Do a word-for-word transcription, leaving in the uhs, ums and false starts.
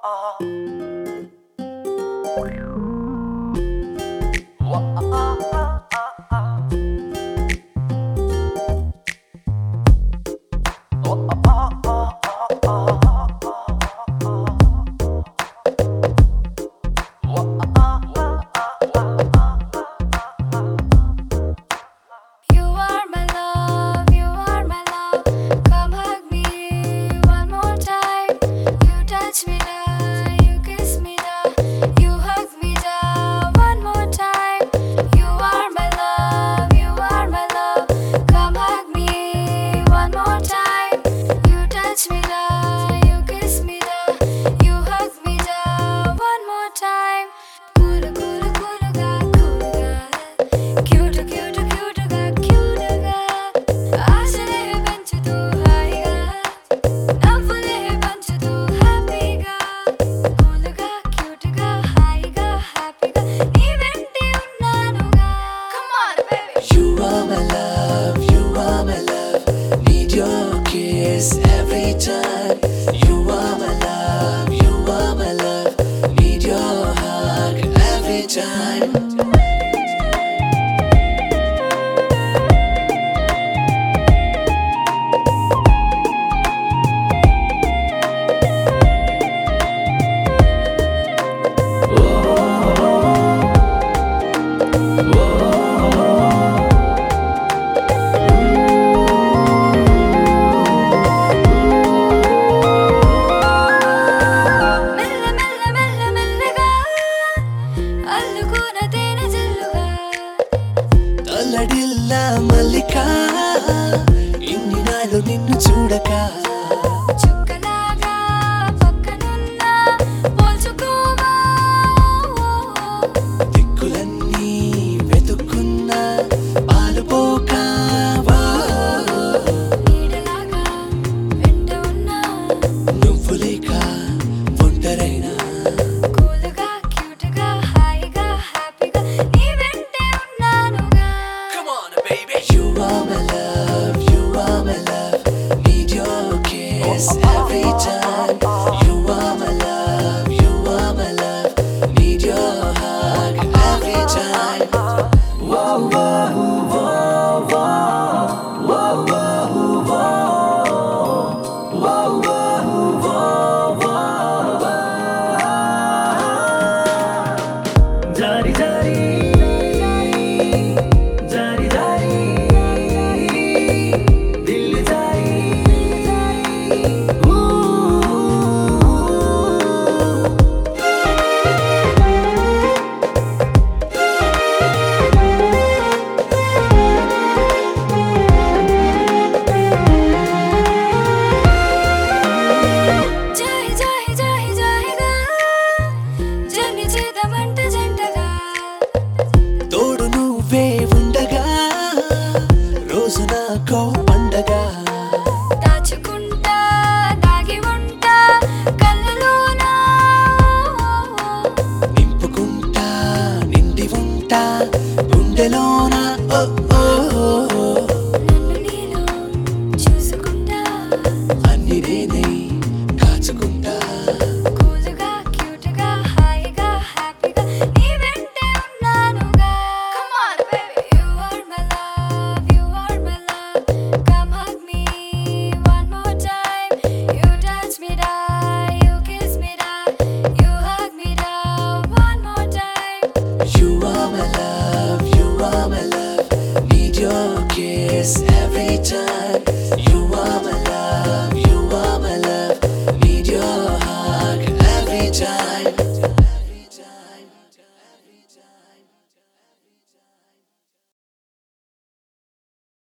Every time you are my love, you are my love. Need your hug every time. అల్లడిల్లా మల్లిక ఇన్ని నాళ్ళు నిన్ను చూడక చుక్కలాగా పక్కనున్నా పోల్చుకోవా దిక్కులన్నీ వెతుక్కున్నా పాలుపోక నీడలాగా వెంట ఉన్నా నువ్వు లేక ఒంటరైనా కూల్గా క్యూట్గా హాయిగా హ్యాపీగా నీ వెంటే ఉన్నానుగా. You are my love, you are my love. Need your kiss every time. You are my love, you are my love. Need your hug every time. Whoa, whoa, whoa, whoa, whoa, whoa, whoa, whoa, whoa, whoa. Jari, jari. జాహి జాహి జాహి జాహిగా journey చేద్దామంట జంటగా తోడు నువ్వే ఉండగా రోజు నాకో పండగ దాచుకుంటా దాగి ఉంటా కళ్ళలోనా నింపుకుంటా నిండి ఉంటా గుండెలోన ఓ ఓ ఓ. నన్ను నేను చూసుకుంటా అన్ని నేనే